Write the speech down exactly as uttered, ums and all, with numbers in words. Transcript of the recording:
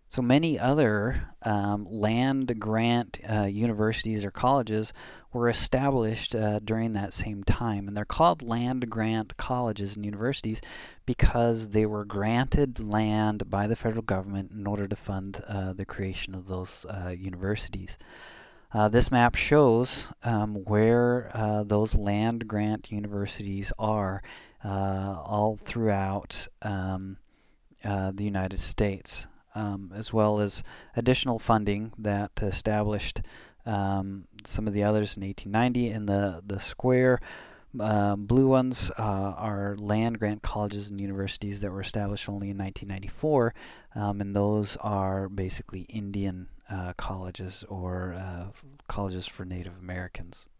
So many other um, land grant uh, universities or colleges were established uh, during that same time, and they're called land grant colleges and universities because they were granted land by the federal government in order to fund uh, the creation of those uh, universities. Uh, this map shows um, where uh, those land grant universities are uh, all throughout um, uh, the United States, um, as well as additional funding that established um, some of the others in eighteen ninety. And the, the square uh, blue ones uh, are land grant colleges and universities that were established only in nineteen ninety-four, um, and those are basically Indian uh, colleges or uh, colleges for Native Americans.